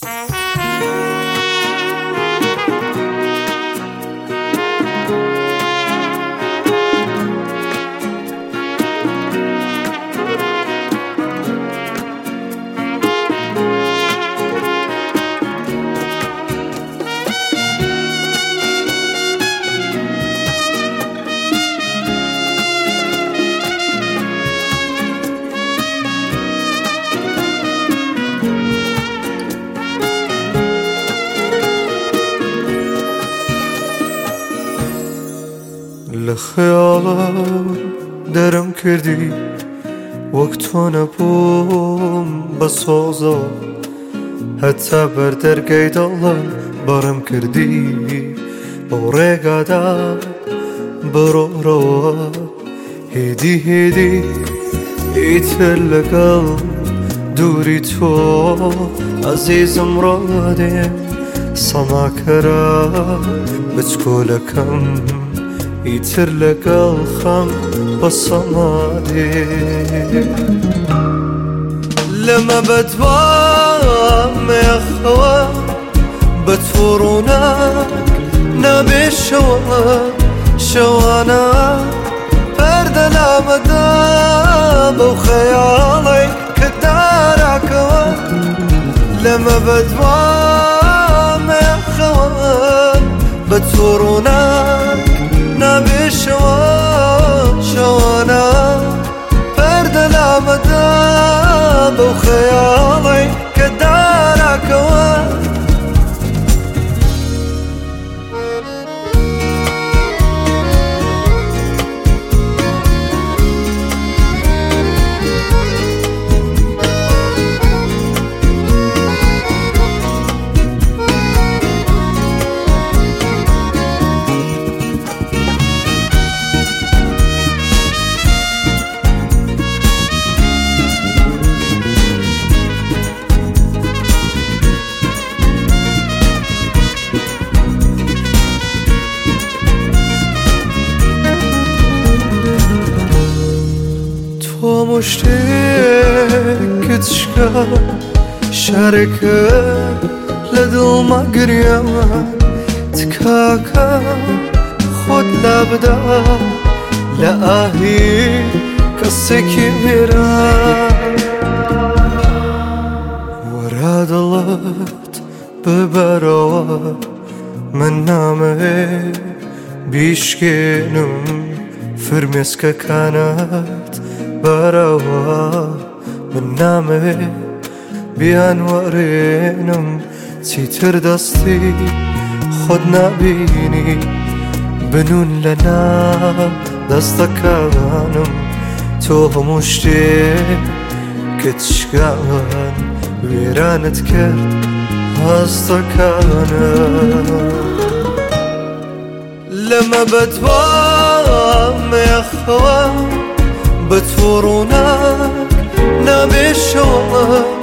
لخيال درم کردی وەک تۆ نەبووم بە سۆزە هەتا بەردەرگەی دڵم بەڕم کردی بۆ ڕێگادا بڕۆڕەوە هێدی هێدی ئیتر لەگەڵ دووری تۆ عەزیزم ڕادێم سەماکەرە بچکۆلەکەم ئیتر لەگەڵ خەم بە سەمادێ لەمە بەدوامێخەوە بە تۆ ڕووناک نەبێ شەوە شەوانە پەردە لامەدا بەو خەیاڵێ کە داراکەوە لەمە بەدوامێخەوە بە تۆ ڕووناک نەبێ شەوە شەوانە پەردە لامەدا بەو خەیاڵێ کە داراکەوە تۆ شتێکت شکا شارێکە لە دڵما گریەمە تکاکە خۆت لا بدا لە ئاهی کەسێکی مێرە وەرا دڵت ببەرەوە من نامەوێ بیشکێنم فرمێسکەکانت بەرەوە من نامەوێ بیان وەرێنم چیتر دەستی خۆت نابینی بنون لە ناو دەستەکانم تۆ هەموو شتێکت شکان وێرانت کرد هەستەکانم لەمە بەدوامێخەوە بە تۆ ڕووناک نەبێ شەوە